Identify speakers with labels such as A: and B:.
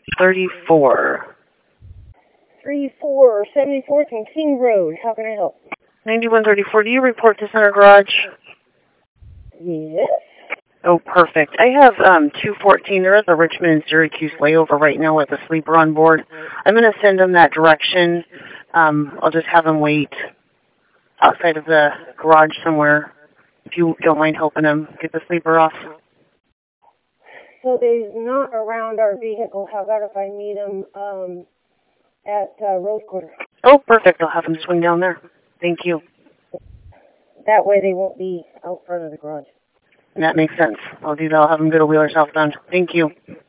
A: 34.
B: 74th and King Road. How can I help?
A: 9134, do you report to Center Garage?
B: Yes.
A: Oh, perfect. I have 214. There is a Richmond and Syracuse layover right now with a sleeper on board. I'm going to send them that direction. I'll just have them wait outside of the garage somewhere, if you don't mind helping them get the sleeper off.
B: So they're not around our vehicle. How about if I meet them at Rose Quarter?
A: Oh, perfect. I'll have them swing down there. Thank you.
B: That way they won't be out front of the garage.
A: That makes sense. I'll do that. I'll have them go to Wheeler Southbound. Thank you.